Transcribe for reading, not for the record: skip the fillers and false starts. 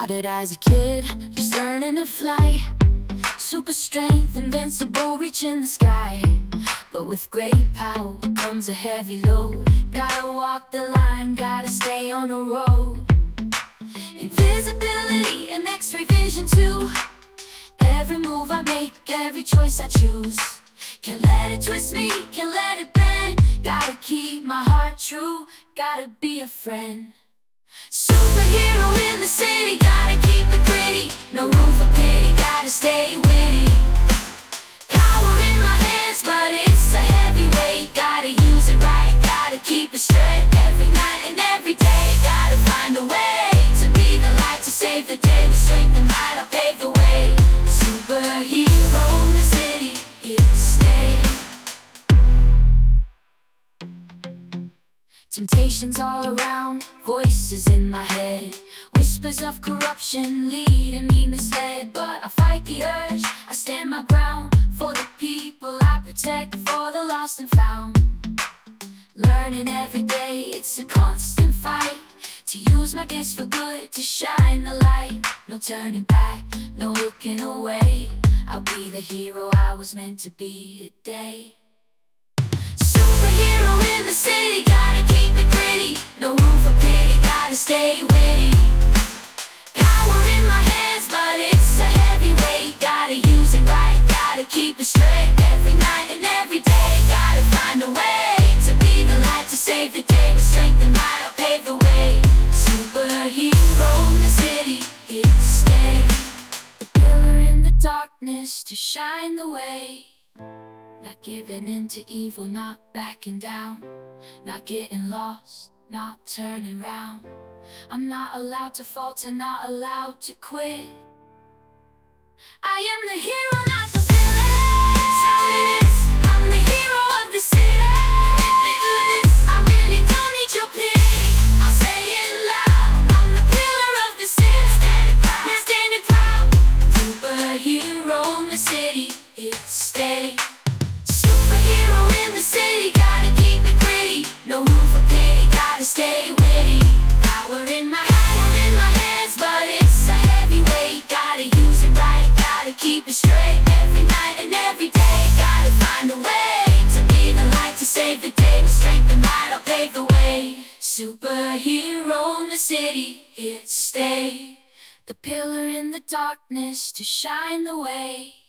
Started as a kid, just learning to fly. Super strength, invincible, reaching the sky. But with great power comes a heavy load. Gotta walk the line, gotta stay on the road. Invisibility and X-ray vision too. Every move I make, every choice I choose. Can't let it twist me, can't let it bend. Gotta keep my heart true, gotta be a friend. Superhero in the city, gotta keep it gritty. No room for pity, gotta stay witty. Power in my hands, but it's a heavy weight. Gotta use it right, gotta keep it straight. Every night and every day, gotta find a way to be the light, to save the day. With strength and might, I'll pave the way. Superhero in the city, here to stay. Temptations all around, voices in my head. Whispers of corruption leading me misled. But I fight the urge, I stand my ground. For the people I protect, for the lost and found. Learning every day, it's a constant fight. To use my gifts for good, to shine the light. No turning back, no looking away. I'll be the hero I was meant to be today. Superhero in the city, gotta keep it gritty. No room for pity, gotta stay witty. Power in my hands, but it's a heavy weight. Gotta use it right, gotta keep it straight. Every night and every day, gotta find a way to be the light, to save the day. With strength and might, I'll pave the way. Superhero in the city, here to stay. The pillar in the darkness, to shine the way. Not giving in to evil, not backing down. Not getting lost, not turning round. I'm not allowed to falter, not allowed to quit. I am the hero, not the villain. That's how it is, I'm the hero of the city. I really don't need your pity, I'll say it loud. I'm the pillar of the city, standing proud. Superhero in the city, here to stay. Superhero in the city, gotta keep it gritty. No room for pity, gotta stay witty. Power in my hands, but it's a heavy weight. Gotta use it right, gotta keep it straight. Every night and every day, gotta find a way to be the light, to save the day. With strength and might, I'll pave the way. Superhero in the city, here to stay. The pillar in the darkness, to shine the way.